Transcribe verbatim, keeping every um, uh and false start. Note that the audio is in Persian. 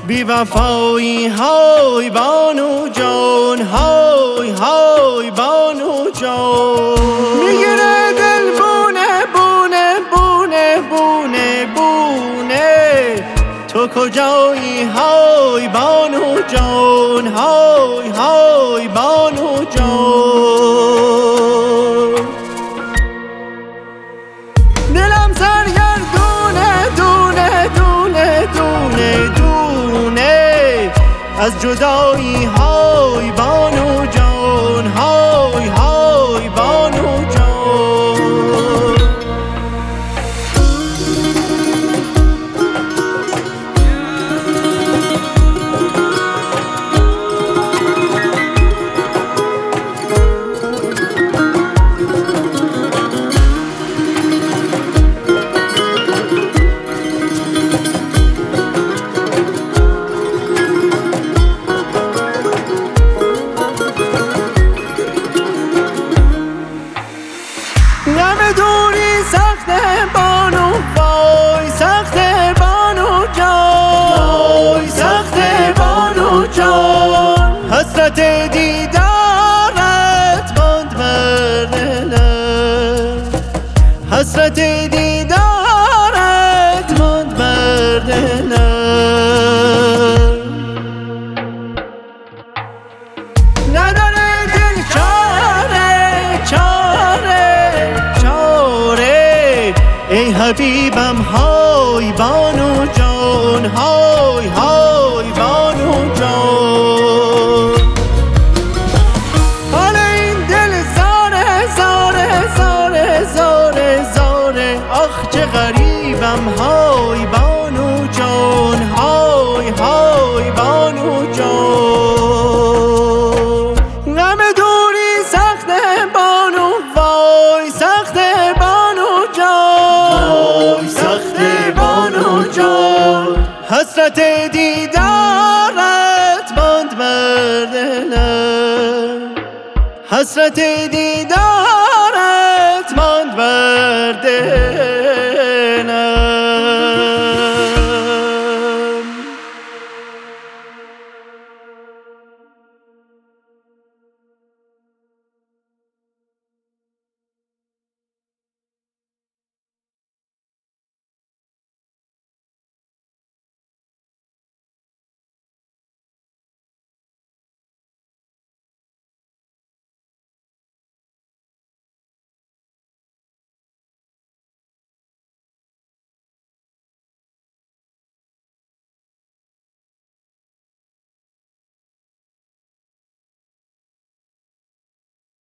بی وفایی های بانو جان، های های بانو جان. میگیره دل بونه بونه بونه بونه بونه، تو کجایی های بانو جان، های های بانو جان. دلم سرگردونه دونه دونه دونه دونه، از جدایی های بانو جان، های های بانو جان. غم دوری سخته بانو، وای سخته بانو جان، وای سخته بانو جان. حسرت دیدارت ماند بر دلم، حسرت دیدارت ماند بر دلم. نداره دل چاره چاره چاره، ای حبیبم های بانو جان، های های بانو جان. حال این دل زاره زاره زاره زاره زاره، آخ چه غریبم های بانو جان، های های بانو جان. غم دوری سخته بانو، وای سخته بانو جان، وای سخته بانو جان. حسرت دیدارت ماند بر دلم، حسرت دیدارت ماند بر دلم.